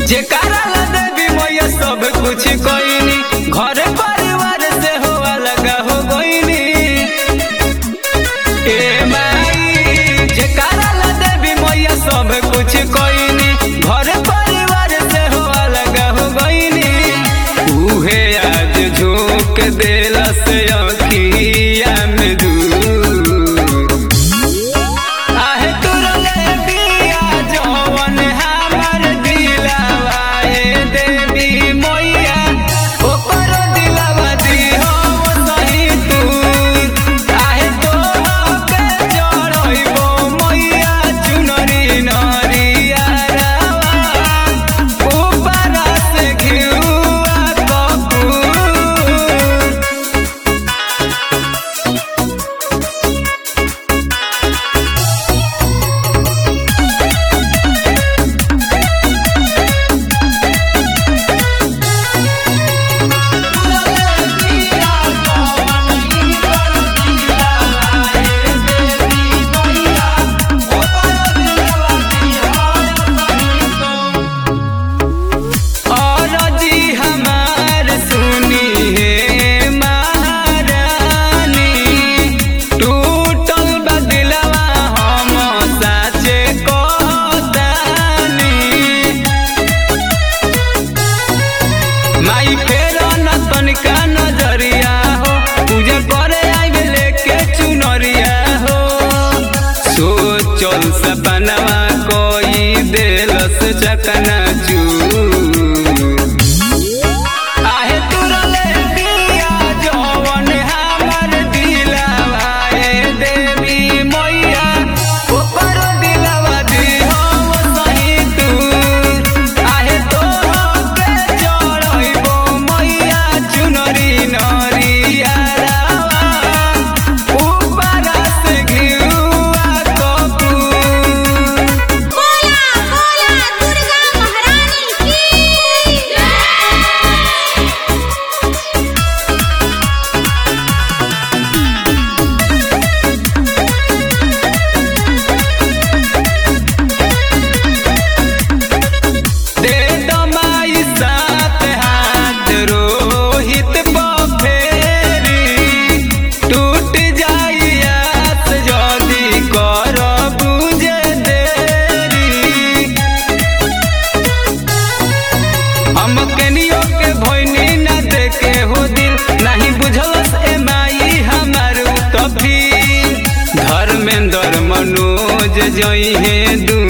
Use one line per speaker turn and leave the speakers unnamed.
जेकारा ला देवी मैया सब कुछ कोइनी घर परिवार से हो अलग हो गइनी। ए माई जेकारा ला देवी मैया सब कुछ कोइनी घर परिवार से हो अलग हो गइनी। उहे आज झोंक देला से अखिया में माई फेरो न तनिका नजरिया हो पूजा करे आइबे लेके चुनरिया हो। सोचल सपनवा कोई देलस चकना आहे तुरले दिया जवन हमर दिलवा ए देवी मैया ऊपर दिलवा दी हो सही तू आहे तो चुनरी नरिया ऊपर से घिउआ कपूर।
बोला बोला दुर्गा महारानी की जय।
दे दो माई साथ हाथ रोहित बफेरी टूट जाई आस जदी कर बुझे देरी। हम केनियो के भोइनी न देखे हो दिल नहीं बुझलस ए माई हमार तभी धर्मेंद्र मनोज जई है